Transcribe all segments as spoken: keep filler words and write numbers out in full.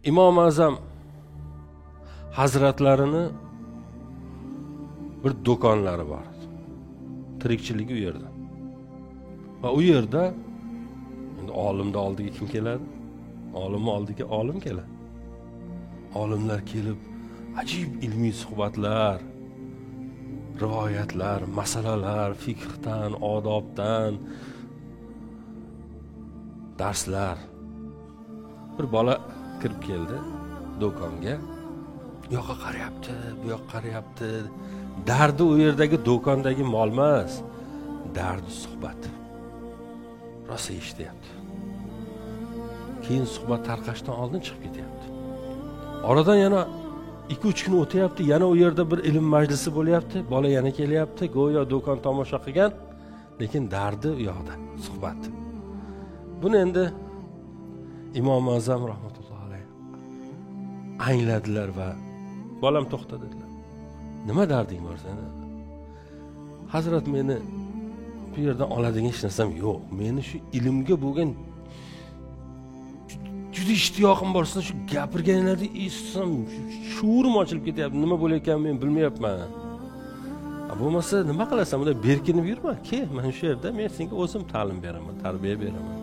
Imom Azam hazratlarini bir do'konlari bor. Tirikchiligi u yerda. Va u yerda endi olimni oldiga kim keladi? Olimni oldiga olim keladi. Olimlar kelib ajib ilmiy suhbatlar, rivoyatlar, masalalar, fiqhdan, odobdan darslar. Bir bola kirib keldi do'konga. Bu yoqqa qarayapti, bu yoqqa qarayapti. Dardi u yerdagi do'kondagi mol emas, dardi suhbat. Rosa eshityapti. Keyin suhbat tarqashdan oldin chiqib ketyapti. Oradan yana ikki uch kun o'tyapti, yana u yerda bir ilm majlisi bo'lyapti. Bola yana kelyapti, go'yo do'kon tomosha qilgan, lekin dardi u yoqda, suhbat. Buni endi Imom Azam rahmatullohi alayhi angladilar va bolam to'xta dedilar. Nima darding bor seni? Hazrat, meni bu yerdan oladigan hech narsam yo'q. Meni shu ilmga bo'lgan juda ishtiyoqim bor. Siz shu gapirganlarni eshitsam shuurim ochilib ketyapti. Nima bo'layotganini men bilmayapman. Bo'lmasa nima qilasan? Bunda berkinib yurma. Kel, men shu yerda men senga o'zim ta'lim beraman, tarbiya beraman.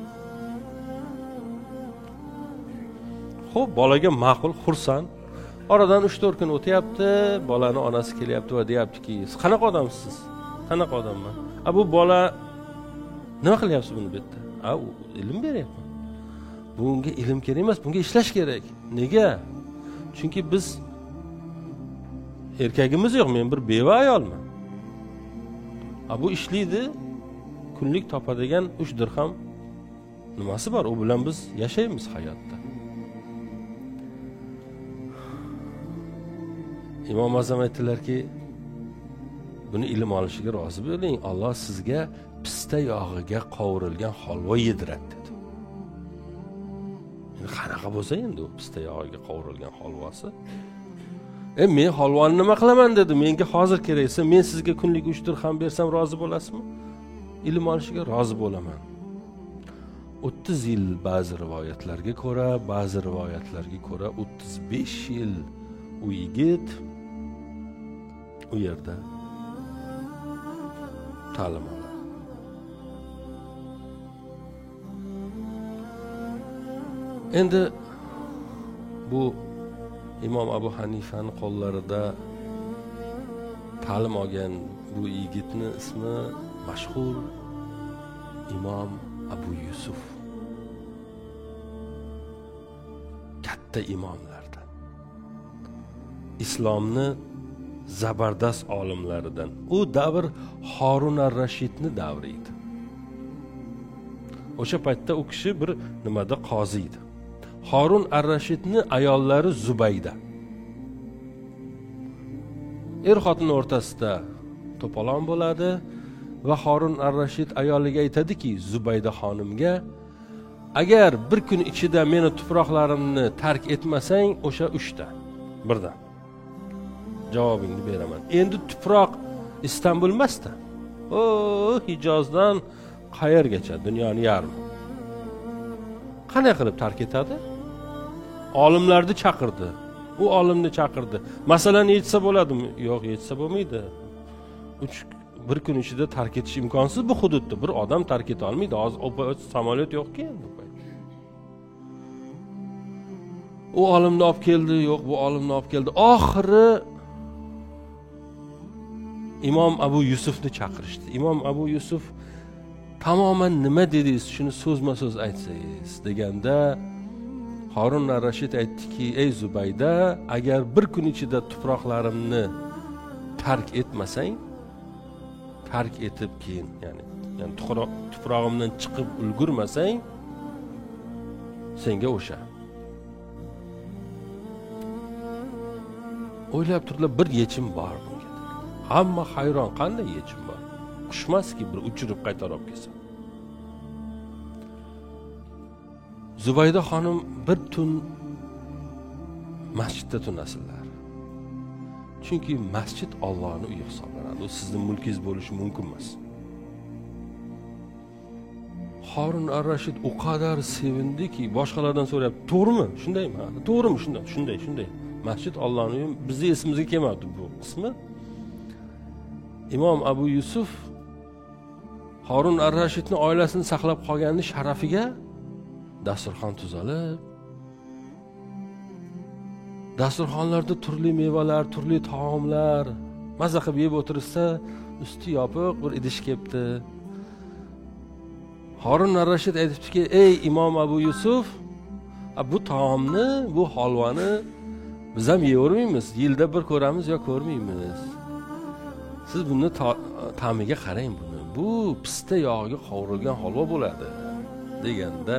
Xo'p, bolaga ma'qul, xursand. Oradan uch to'rt kun o'tyapti, bolani onasi kelyapti va deyaptiki, "Siz qanaqa odamsiz? Qanaqa odamman? A bu bola nima qilyapsiz buni bu yerda? A, ilm beryapman. Bunga ilm kerak emas, bunga ishlash kerak. Nega? Chunki biz erkagimiz yo'q, men bir beva ayolman. A bu ishlaydi, kunlik topadigan uch dirham nimasi bor? U bilan biz yashaymiz hayotda." Imom Azam aytdilarki, buni ilm olishiga rozi bo'ling. Alloh sizga pista yog'iga qovurilgan holva yediradi dedi. Endi qanaqa bo'lsa endi u pista yog'iga qovurilgan holvasi? E men holvani nima qilaman dedi. Menga hozir keraksa, men sizga kunlik uch dirham bersam rozi bo'lasizmi? Ilm olishiga rozi bo'laman. o'ttiz yil ba'zi rivoyatlarga ko'ra, ba'zi rivoyatlarga ko'ra o'ttiz besh yil u yigit u yerda ta'lim oladi. Endi bu Imom Abu Hanifani qo'llarida ta'lim olgan bu yigitni ismi mashhur Imom Abu Yusuf. Katta imomlardan. Islomni zabardast olimlaridan. U davr Harun ar-Rashidni davri edi. O'sha paytda u kishi bir nimada qozi edi. Harun ar-Rashidni ayollari Zubayda. Er xotin o'rtasida to'polon bo'ladi va Harun ar-Rashid ayoliga aytadiki, Zubayda xonimga, agar bir kun ichida meni tuproqlarimni tark etmasang, o'sha uchta birdan javobingni beraman. Endi tuproq Istanbul emasda. O, Hijozdan qayergacha, dunyoni yarmi. Qanday qilib tark etadi? Olimlarni chaqirdi. U olimni chaqirdi. Masalan, yetsa bo'ladimi? Yo'q, yetsa bo'lmaydi. uch bir kun ichida tark etish imkonsiz bu hududda. Bir odam tark eta olmaydi. Hozir samolyot yo'q-ki endi. U olimni olib keldi, yo'q, bu olimni olib keldi. Oxiri Imom Abu Yusufni chaqirishdi. Imom Abu Yusuf tamoman nima dedingiz, shuni so'zma-so'z aytsangiz deganda Harun ar-Rashid aytdiki, ey Zubayda, agar bir kun ichida tuproqlarimni tark etmasang, tark etib keyin, ya'ni, ya'ni tuprog'imdan chiqib ulgurmasang, senga o'sha. O'ylab turdilar, bir yechim bor bunga. Hamma hayron, qanday yechim bor? Qushmaski bir uchirib qaytarib kelsa. Zubayda xonim bir tun masjidda tunasizlar. Chunki masjid Allohning uyi hisoblanadi. U sizning mulkingiz bo'lishi mumkin emas. Harun ar-Rashid o qadar sevindiki, boshqalardan so'rayapti, to'g'rimi? Shundaymi? To'g'rimi? Shunday, shunday, shunday. Masjid Allohning uyi, bizni esimizga kelmadi bu qismi. Imom Abu Yusuf Harun ar-Rashidning oilasini saqlab qolganning sharafiga dasturxon tuzalib, dasturxonlarda turli mevalar, turli taomlar maza qilib yeb o'tirsa, usti yopiq bir idish kelibdi. Harun ar-Rashid aytibdiki, ey Imom Abu Yusuf, bu taomni, bu holvani biz ham yeyavermaymiz. Yilda bir ko'ramiz yo ko'rmaymiz. Siz buni ta'miga qarang buni. Bu pista yog'iga qovurilgan holva bo'ladi deganda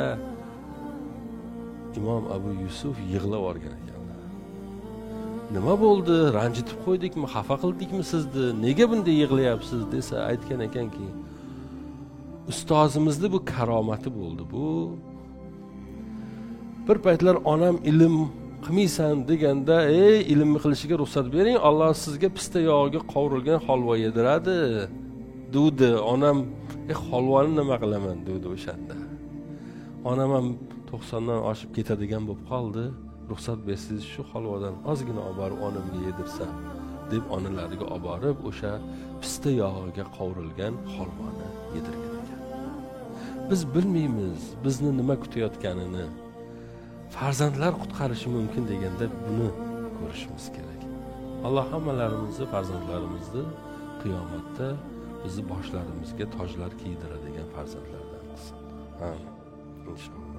Imom Abu Yusuf yig'lab o'rgan ekanlar. Nima bo'ldi? Ranjitib qo'ydikmi, xafa qildikmi sizni? Nega bunday yig'layapsiz desa aytgan ekanki, ustozimizning bu karomati bo'ldi bu. Bir paytlar onam ilm qilmaysan deganda, ey ilmni qilishiga ruxsat bering, Alloh sizga pista yog'iga qovurilgan holva yediradi dedi. Onam, "E holvani nima qilaman?" dedi o'shanda. Onam ham to'qsondan oshib ketadigan bo'lib qoldi. Ruxsat bersangiz shu holvadan ozgina olib borib onamga yedirsam deb onalariga olib borib o'sha pista yog'iga qovurilgan holvani yedirgan ekan. Biz bilmaymiz bizni nima kutayotganini. Farzandlar qutqarishi mumkin deganda buni ko'rishimiz kerak. Alloh hammalarimizni, farzandlarimizni qiyomatda bizni boshlarimizga tojlar kiydiradigan farzandlardan qilsin. Amin. İnşallah.